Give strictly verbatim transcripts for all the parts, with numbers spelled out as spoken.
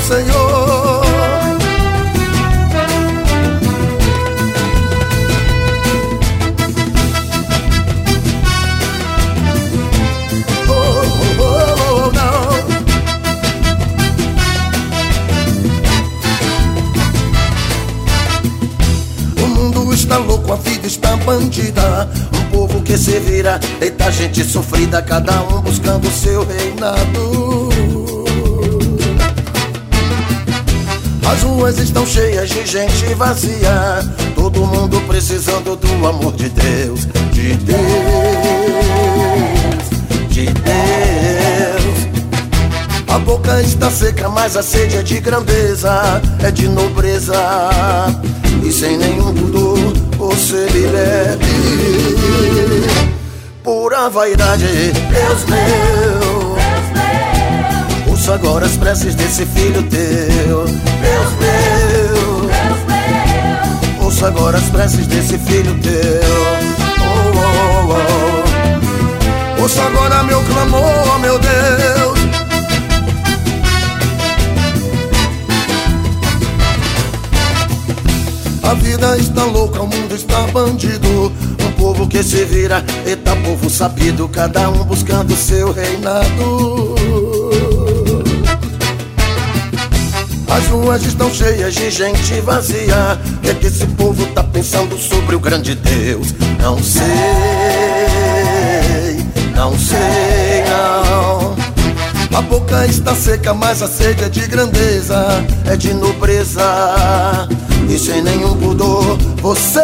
Senhor. Está louco, a vida está bandida. Um povo que se vira, eita gente sofrida, cada um buscando seu reinado. As ruas estão cheias de gente vazia, todo mundo precisando do amor de Deus. De Deus, de Deus. A boca está seca, mas a sede é de grandeza, é de nobreza. E sem nenhum pudor você me bebe. Pura vaidade, Deus meu, ouça agora as preces desse filho teu. Deus meu, ouça agora as preces desse filho teu. Oh, oh, oh. Ouça agora meu clamor, meu Deus. A vida está louca, o mundo está bandido. Um povo que se vira, eita povo sabido, cada um buscando seu reinado. As ruas estão cheias de gente vazia. O que é que esse povo tá pensando sobre o grande Deus? Não sei, não sei, não. A boca está seca, mas a sede é de grandeza, é de nobreza. E sem nenhum pudor você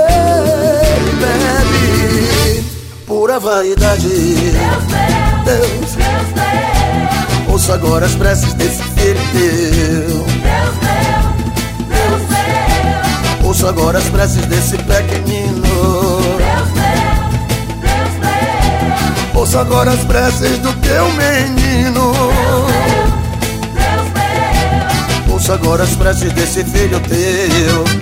bebe. Pura vaidade, Deus, Deus, Deus, Deus. Ouça agora as preces desse filho teu. Deus, Deus, Deus, Deus. Ouça agora as preces desse pequenino. Deus, Deus, Deus, Deus. Ouça agora as preces do teu menino. Deus, Deus, Deus. Ouça agora as preces desse filho teu.